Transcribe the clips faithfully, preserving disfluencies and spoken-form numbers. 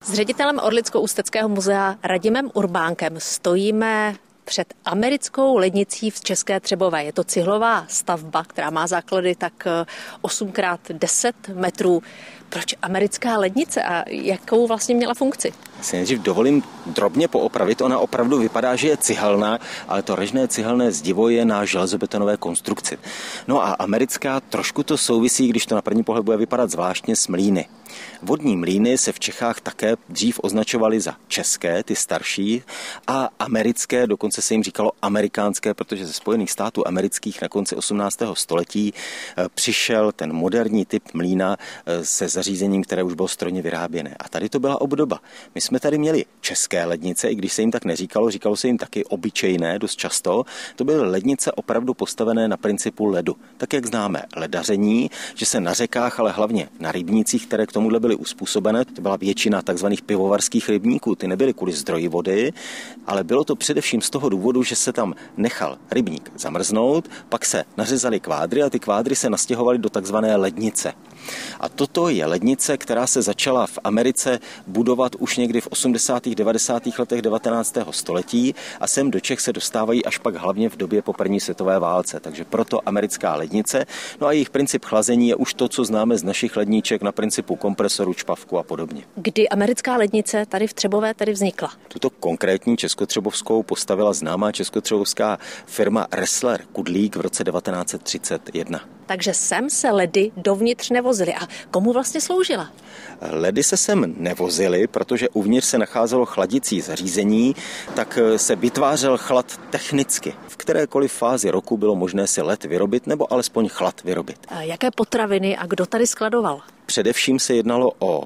S ředitelem Orlicko-Ústeckého muzea Radimem Urbánkem stojíme před americkou lednicí v České Třebové. Je to cihlová stavba, která má základy tak osm krát deset metrů. Proč americká lednice a jakou vlastně měla funkci? Já si nejdřív dovolím drobně poopravit. Ona opravdu vypadá, že je cihelná, ale to režné cihelné zdivo je na železobetonové konstrukci. No a americká trošku to souvisí, když to na první pohled bude vypadat zvláštně, s mlýny. Vodní mlýny se v Čechách také dřív označovaly za české, ty starší, a americké, dokonce se jim říkalo amerikánské, protože ze Spojených států amerických na konci osmnáctého století přišel ten moderní typ mlýna se zařízením, které už bylo strojně vyráběné. A tady to byla obdoba. My jsme tady měli české lednice, i když se jim tak neříkalo, říkalo se jim taky obyčejné dost často. To byly lednice opravdu postavené na principu ledu. Tak jak známe ledaření, že se na řekách, ale hlavně na rybnících, které k tomuhle byly uspůsobené, to byla většina takzvaných pivovarských rybníků, ty nebyly kvůli zdroji vody, ale bylo to především z toho důvodu, že se tam nechal rybník zamrznout, pak se nařezaly kvádry a ty kvádry se nastěhovaly do takzvané lednice. A toto je lednice, která se začala v Americe budovat už někdy v osmdesátých devadesátých letech devatenáctého století a sem do Čech se dostávají až pak hlavně v době po první světové válce. Takže proto americká lednice. No a jejich princip chlazení je už to, co známe z našich ledníček na principu kompresoru, čpavku a podobně. Kdy americká lednice tady v Třebové tady vznikla? Tuto konkrétní českotřebovskou postavila známá českotřebovská firma Ressler Kudlík v roce devatenáct set třicet jedna. Takže sem se ledy dovnitř nevozily. A komu vlastně sloužila? Ledy se sem nevozily, protože uvnitř se nacházelo chladicí zařízení, tak se vytvářel chlad technicky. V kterékoliv fázi roku bylo možné si led vyrobit nebo alespoň chlad vyrobit. A jaké potraviny a kdo tady skladoval? Především se jednalo o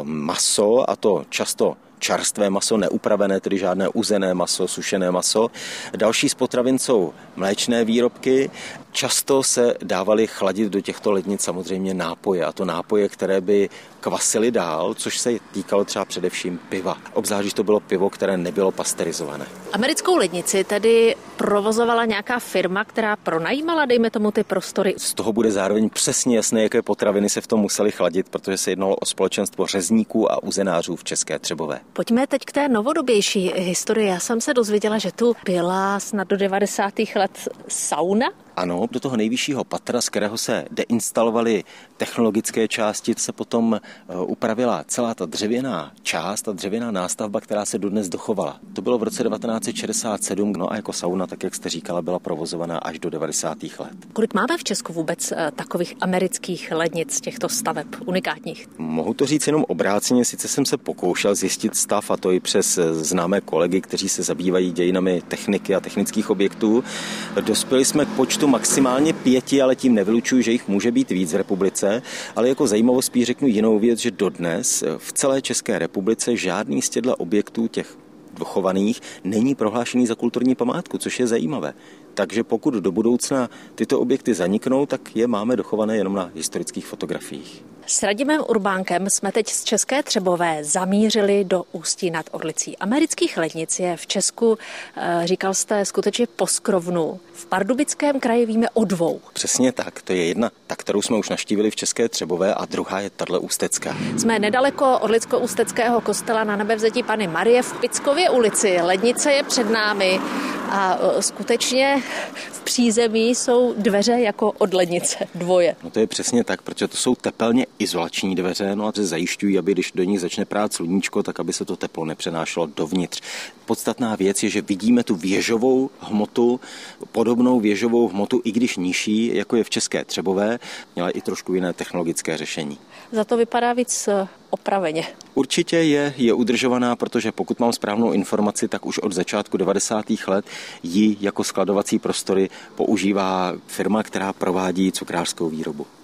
maso, a to často čerstvé maso, neupravené, tedy žádné uzené maso, sušené maso. Další z potravin jsou mléčné výrobky. Často se dávaly chladit do těchto lednic samozřejmě nápoje, a to nápoje, které by kvasily dál, což se týkalo třeba především piva. Obzvlášť, když to bylo pivo, které nebylo pasterizované. Americkou lednici tedy provozovala nějaká firma, která pronajímala, dejme tomu, ty prostory. Z toho bude zároveň přesně jasné, jaké potraviny se v tom musely chladit, protože se jednalo o společenstvo řezníků a uzenářů v České Třebové. Pojďme teď k té novodobější historii. Já jsem se dozvěděla, že tu byla snad do devadesátých let sauna. Ano, do toho nejvyššího patra, z kterého se deinstalovaly technologické části, se potom upravila celá ta dřevěná část, ta dřevěná nástavba, která se dodnes dochovala. To bylo v roce devatenáct set šedesát sedm, no a jako sauna, tak jak jste říkala, byla provozovaná až do devadesátých let. Kolik máme v Česku vůbec takových amerických lednic, těchto staveb unikátních? Mohu to říct jenom obráceně, sice jsem se pokoušel zjistit stav, a to i přes známé kolegy, kteří se zabývají dějinami techniky a technických objektů. Dospěli jsme k počtu maximálně pěti, ale tím nevylučuju, že jich může být víc v republice, ale jako zajímavost spíš řeknu jinou věc, že dodnes v celé České republice žádný z těchto objektů, těch dochovaných, není prohlášený za kulturní památku, což je zajímavé. Takže pokud do budoucna tyto objekty zaniknou, tak je máme dochované jenom na historických fotografiích. S Radimem Urbánkem jsme teď z České Třebové zamířili do Ústí nad Orlicí. Amerických lednic je v Česku, říkal jste, skutečně poskrovnu. V Pardubickém kraji víme o dvou. Přesně tak, to je jedna, ta, kterou jsme už navštívili v České Třebové, a druhá je tahle ústecká. Jsme nedaleko Orlicko-Ústeckého kostela Na Nebevzetí Panny Marie v Pickově ulici. Lednice je před námi a skutečně v přízemí jsou dveře jako od lednice, dvoje. No to je přesně tak, protože to jsou tepelně izolační dveře, no a se zajišťují, aby když do nich začne prát sluníčko, tak aby se to teplo nepřenášelo dovnitř. Podstatná věc je, že vidíme tu věžovou hmotu, podobnou věžovou hmotu, i když nižší, jako je v České Třebové, měla i trošku jiné technologické řešení. Za to vypadá víc opraveně. Určitě je, je udržovaná, protože pokud mám správnou informaci, tak už od začátku devadesátých let ji jako skladovací prostory používá firma, která provádí cukrářskou výrobu.